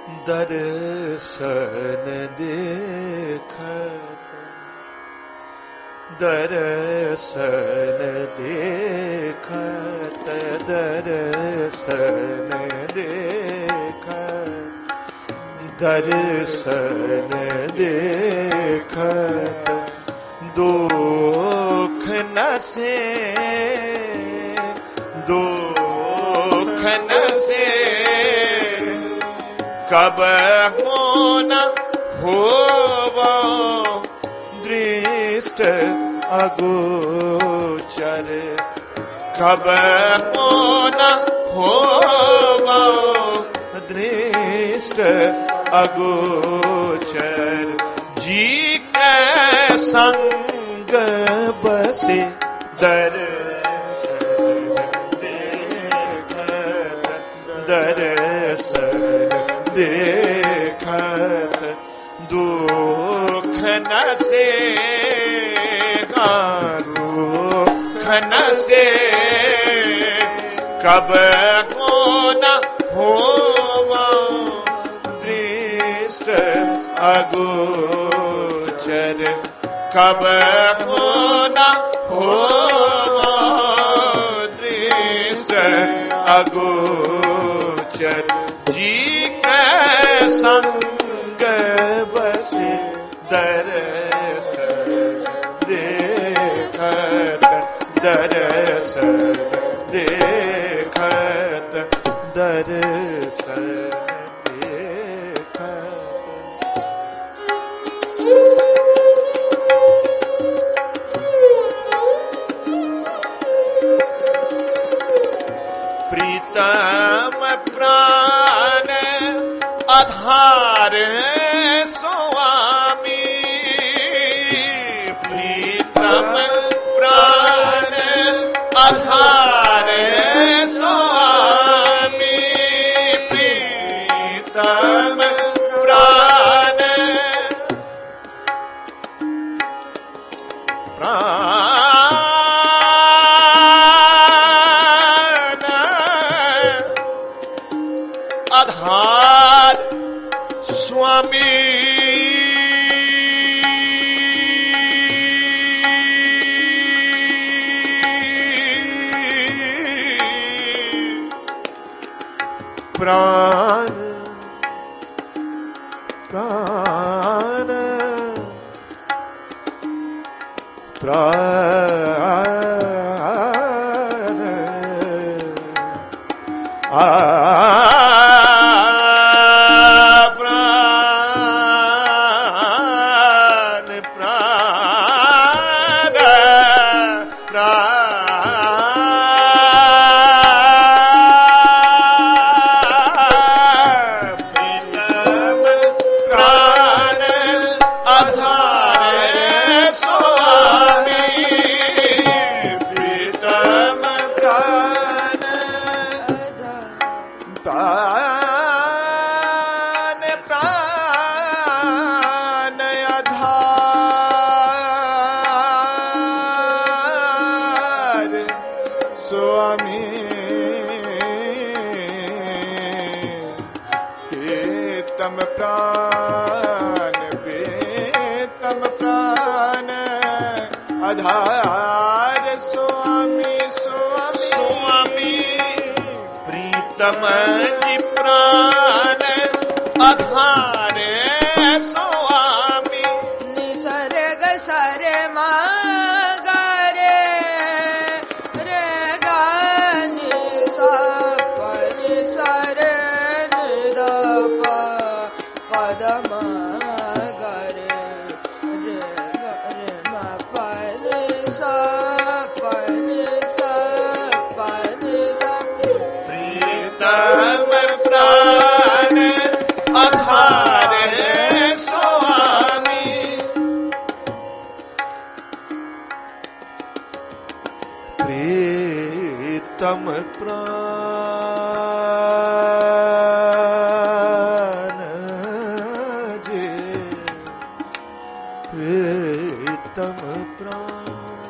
दर्शन देखत, दर्शन देखत, दर्शन देखत, दर्शन देखत, दुख नसे, दुख नसे, कब होना होवा दृष्ट अगोचर, कब होना होवा दृष्ट अगोचर, जी के संग बसे दर्शन देखत, दुख नसे, दुख नसे, कब होना होवा दृष्ट अगोचर, कब होना होवा दृष्ट अगोचर, जी के संग बसे दर्शन देखत, दर्शन देखत, दर्शन देखत। प्रीतम प्राण आधार स्वामी, प्रीतम प्राण आधार स्वामी, प्रीतम प्राण आधार स्वामी, प्राण प्राण प्राण आधार स्वामी, स्वामी, स्वामी, प्रीतम जी प्राण आधार स्वामी, निसर्ग सरे मा गा रे रे गा नि सा प नि सा रे नि द प प द म गा रे रे गा रे म प नि सा प नि सा प नि सा, प्रीतम प्राण आधार स्वामी, प्रीतम प्राण जे, प्रीतम प्राण,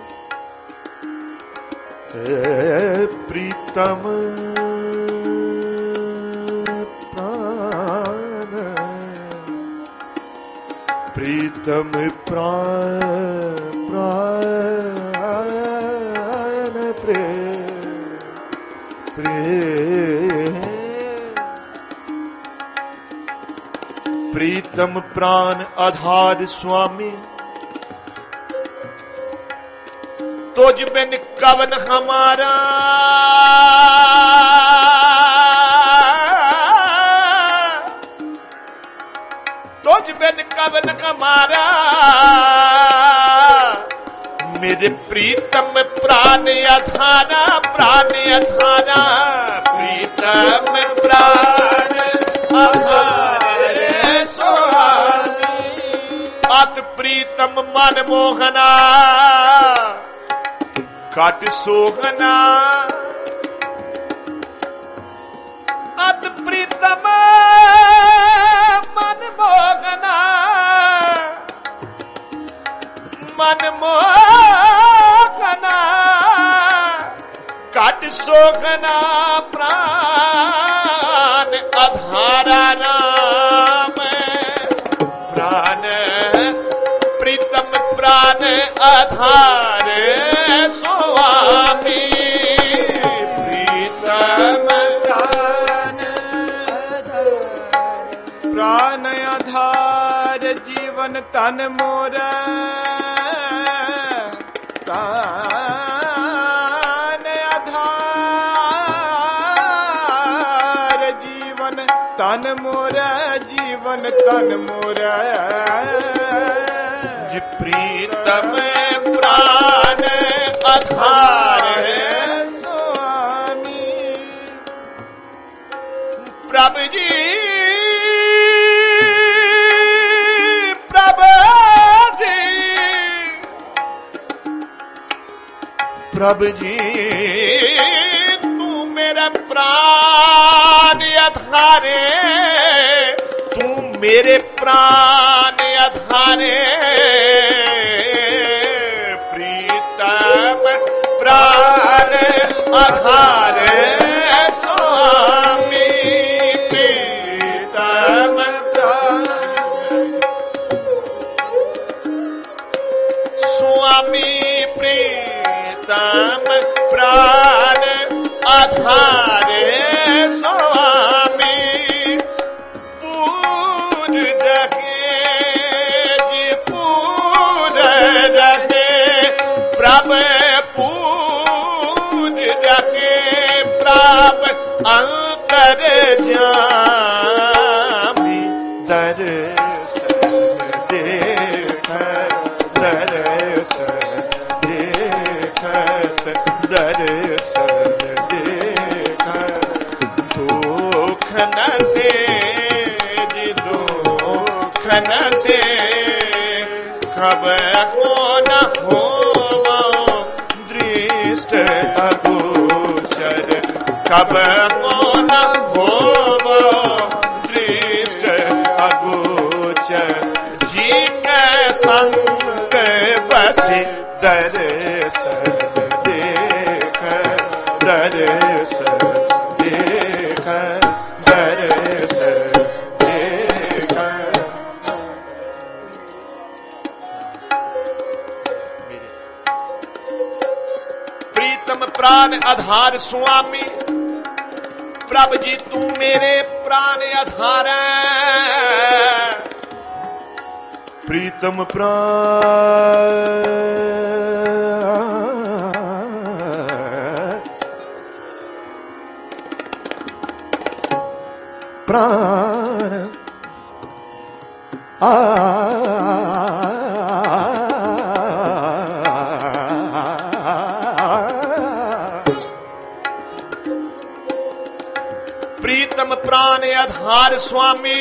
प्रीतम प्राण प्रीतम प्राण प्राण प्रीतम प्राण आधार स्वामी, तुझ बिन कवन हमारा, तुझ बिन कवन हमारा। मेरे प्रीतम प्राण अधारा, प्राण अधारा, प्रीतम प्राण आधार स्वामी। अत प्रीतम मन मोहना, काट सोहना। अत प्रीतम मन मोहना, मन मोहना, काट सोहना। प्राण आधारा राम, प्राण प्रीतम प्राण आधार स्वामी। प्रीतम प्राण आधार जीवन तन मोरा, प्राण आधार जीवन तन मोरा, जीवन तन मोरा। प्रीतम प्राण आधार स्वामी। प्रभु जी, प्रभु जी, प्रभु जी, तू मेरा प्राण आधारे, तू मेरे प्राण आधारे। प्रीतम प्राण आधार स्वामी, प्रीतम स्वामी, प्रीतम प्राण आधार स्वामी। पूर रखे जी, पूर रखे प्रभु, पूर रखे प्रभु। अंतर जामी दर्शन देख, दर्शन देखत, दर्शन देखत। दुख न से जी, दुख न से कब हो न हो दृष्ट अगोचर, कब हो न हो दृष्ट अगोचर। जी के संग बसे दर्शन देख, दर्शन देख, दर्शन देख। प्रीतम प्राण आधार स्वामी, प्रभु जी तू मेरे प्राण आधार। प्रीतम प्राण प्रीतम प्राण आधार स्वामी।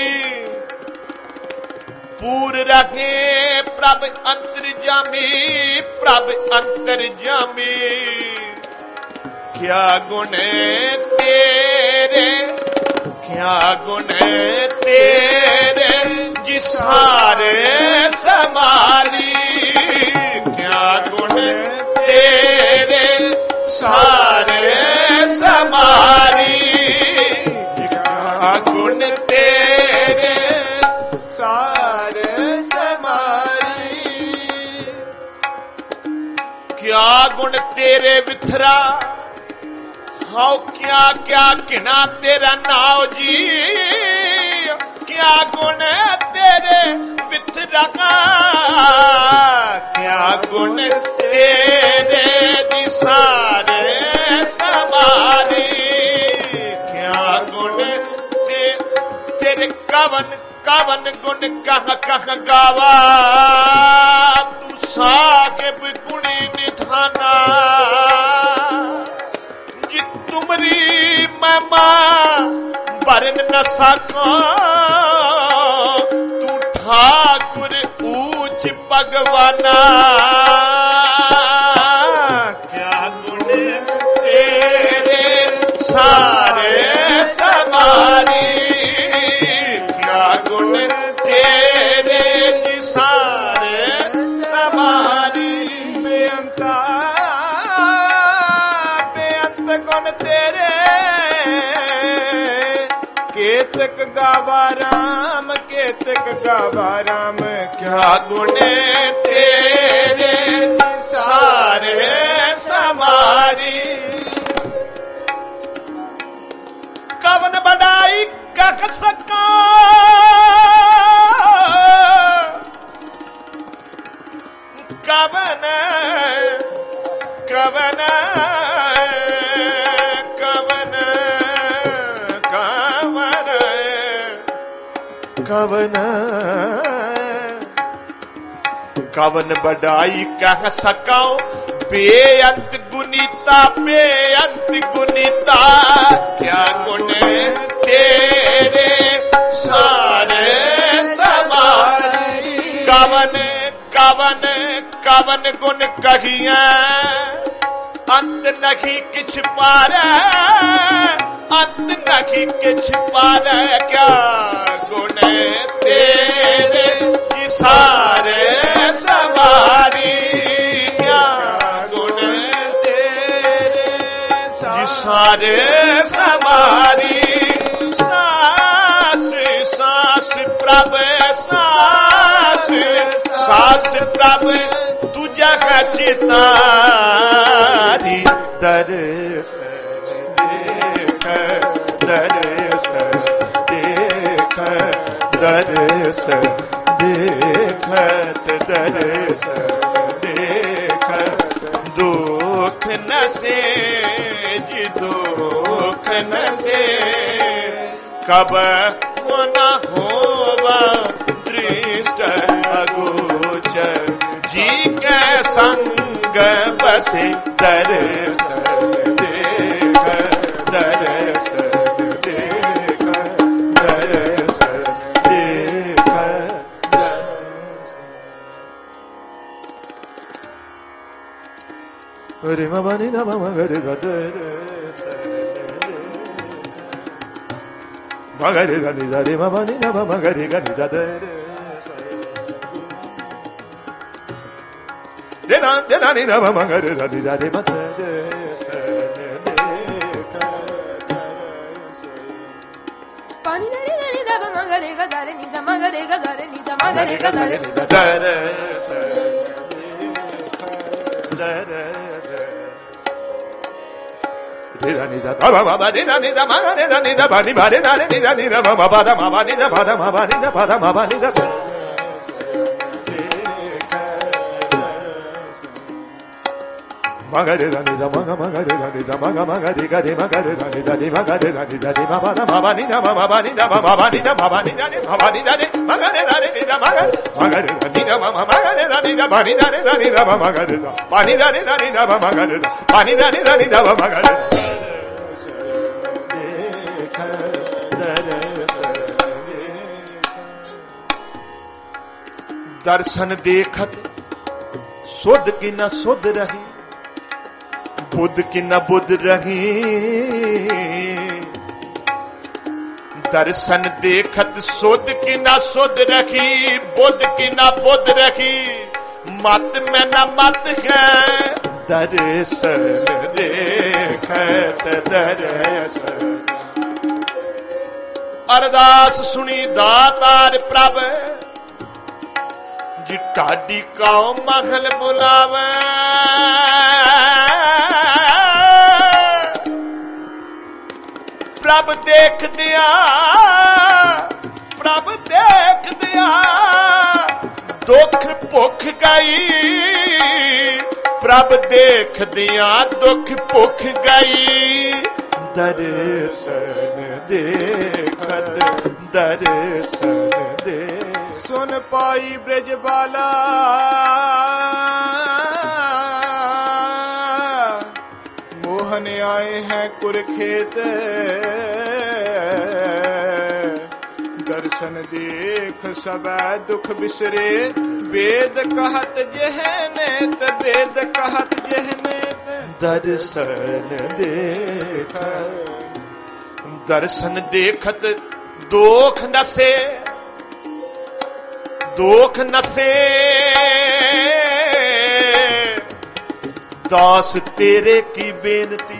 पूर रखे प्रभु अंतर्जामी, प्रभु अंतर्जामी। क्या गुण तेरे, क्या गुण तेरे जिसारे समारी। क्या गुण तेरे सारे समारी। क्या गुण तेरे सारे समा क्या गुण तेरे विथरा, हाउ क्या क्या किना तेरा नाव जी, क्या गुण तेरे विथरा, क्या गुण तेरे दिसारे समारी, क्या गुण तेरे कवन कवन गुण कह कह गावा, तू साहिब गुणी निधाना, जी तुमरी महिमा बरन न सको, तू ठाकुर ऊंच भगवाना, क्या गुण तेरे सारे समारी, क्या गुण तेरे सारे समारी, बेअंता बेअंत गुण तेरे, केतक गावा राम, केतक गावा राम, क्या गुण तेरे सारे समारी, कवन बढ़ाई कख सका, कवन कवन कवन कवन कवन कवन बढ़ाई कह सकाओ, बेअंत गुनीता बेअंत गुनीता, क्या गुण तेरे सारे समारी, कवन कवन कवन गुण कहिए, अंत नहीं किछ पारे, अंत नहीं किछ पारे, क्या गुण तेरे सारे समारी, क्या गुण तेरे सारे समारी, सास सास प्रभ सास सास प्रभ तुझा चितारी, दर्शन देख दर्शन देख दर्शन देखत दर्शन देखत, दुख न से जी दुख न से, कब न होवा दृष्ट अगोचर, जी के संग बसे दर्शन देख दर्शन देख दर्शन देख। रे मा नि धा मा गा रे धा रे मा गा रे गा नि धा रे मा नि धा मा गा रे गा नि धा रे धा नि धा मा गा रे धा नि धा रे मा धा रे पानी धा रे नि धा मा गा रे गा धा रे नि धा मा गा रे गा धा रे नि धा मा गा रे गा धा रे नि धा रे ni da ba ba ba ni da ma ga ni da ni da ba ni ba ni da ni da ni da ma ba da ma ba ni da ba da ma ba ni da ba da ma ba ni da ma ga re da ni da ma ga re da ni da ma ga re ga re ma ga re da ni da ni ma ga re da ni da ni ma ba da ma ba ni da ma ba ni da ma ba ni da ma ba ni da ni ma ba ni da ni ma ga re da ni da ma ga re da ni da ma ga re da ni da ba ni da ni da ma ga re da ba ni da ni da ma ga re da ba ni da ni da ma ga re दर्शन देखत सुध की न सुध रही, बुद्ध की न बुद्ध रही, दर्शन देखत सुध की न सुध रखी, बुद्ध की न बुद्ध रखी, मत में न मत है, दर्शन देखत दर्शन। अरदास सुनी दातार प्रभ, जी ढाडी काओ मखल बुलावे प्रभ देख दिया प्रभ देख दिया दुख भुख गई प्रभ देख दिया दुख भुख गई दर्शन देखत दर्शन दे सुन पाई ब्रज बाला मोहन आए हैं कुरुखेत दर्शन देख सबै दुख बिसरे वेद कहत जहनेत वेद कहत जहनेत दर्शन देखत दर्शन देखत दोख नसे दोख नसे दास तेरे की बेनती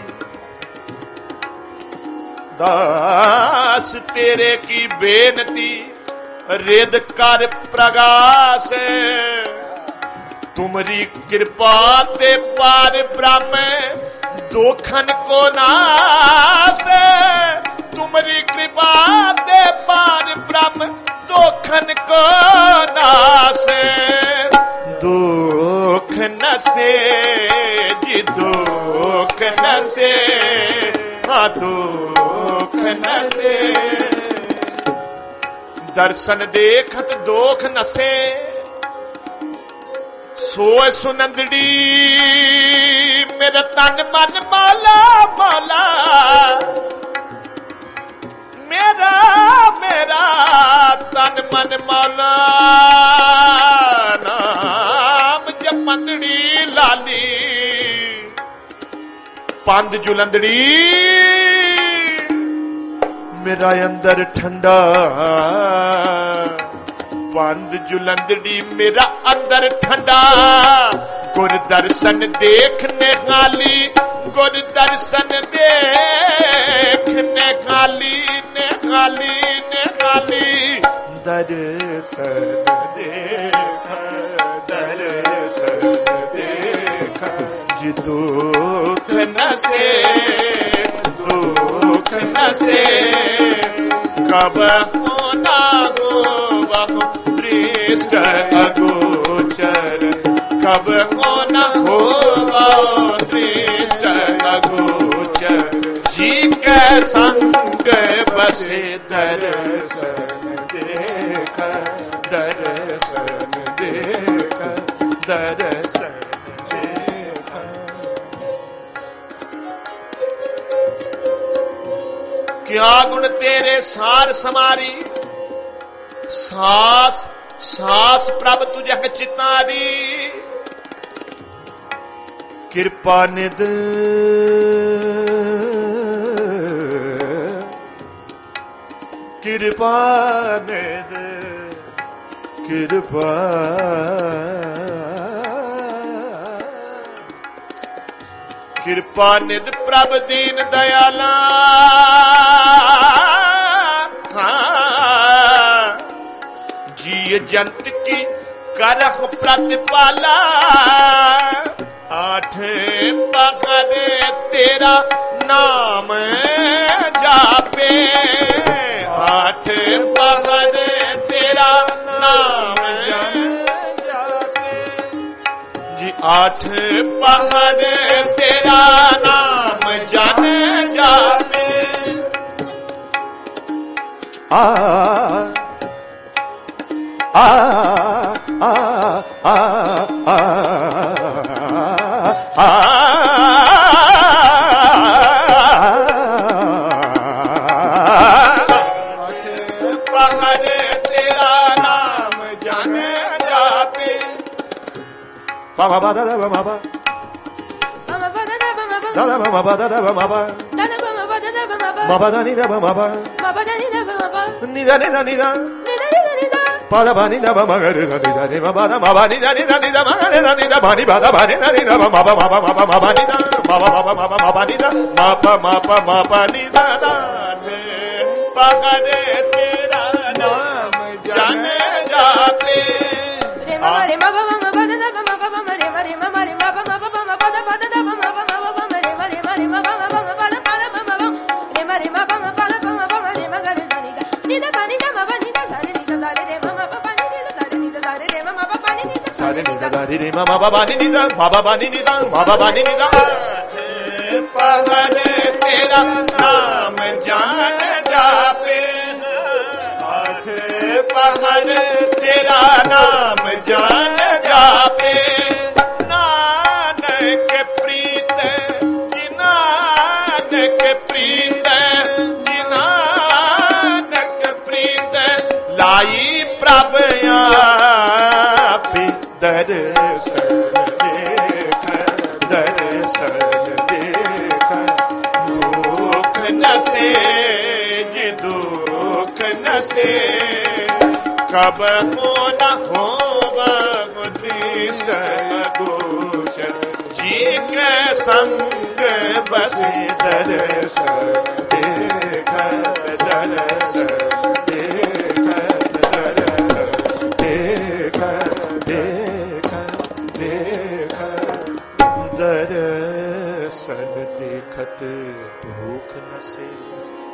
दास तेरे की बेनती रिद कर प्रगास तुमरी कृपा ते पार ब्रह्म दोखन को नास तुमरी कृपा ते पार ब्रह्म दोखन को नास दुख नसे जी दुख नसे हाँ दुख नसे दर्शन देखत दोख नसे सोए सुनंदड़ी मेरा तन मन माला माला मेरा मेरा तन मन माला नाम जपंदड़ी लाली पंद जुलंदड़ी मेरा अंदर ठंडा पंद जुलंदड़ी मेरा अंदर ठंडा गुर दर्शन देखने खाली गुर दर्शन देखने खाली ने खाली ने खाली दर्शन देखा दर्शन देखा जी दुख नसे दुख नसे कब होना गो बहु दृष्ट अगोचर कब होना हो दृष्ट अगोचर जी के संग बसे दर्शन देखा दर्शन देखा दर्शन देखा क्या गुण तेरे सार समारी सास सास प्रभ तुझे चितारी कृपा निध कृपा निध कृपा कृपा निध प्रभ दीन दयाला जी जंत की करख प्रतिपाला आठ पखर तेरा नाम जापे आठ पखर तेरा नाम जापे जी आठ पखर तेरा नाम जान जापे आ आ आ आ आ पहरे तेरा नाम जाने जापे बाबा बाबा दादा बाबा दादा बाबा दादा बाबा बाबा दानी दादा बाबा Nida Nida Nida Pada bani da ba magare da ni da ni ba ba da ma ba ni da magare da ni da bani ba da bani da ni da ba ma ba ma ba ni da ma ba ni da ma pa ni da da ne pagare tera naam jane jaate ri ri ma ma ba ba ni ni da ba ba ba ni ni da ba ba ba ni ni da पहर तेरा नाम जान जापे आठ पहर तेरा नाम जान जापे नानक प्रीत जी नानक प्रीत जी नानक प्रीत लाई प्रभ आप दर्शन देख दर्शन देख दुख नसे जी दुख नसे कब हो न हो गोचर जी के संग बसे दर्शन देख दर्शन देख दर्शन देख देख देख दर्शन देखत दुख नसे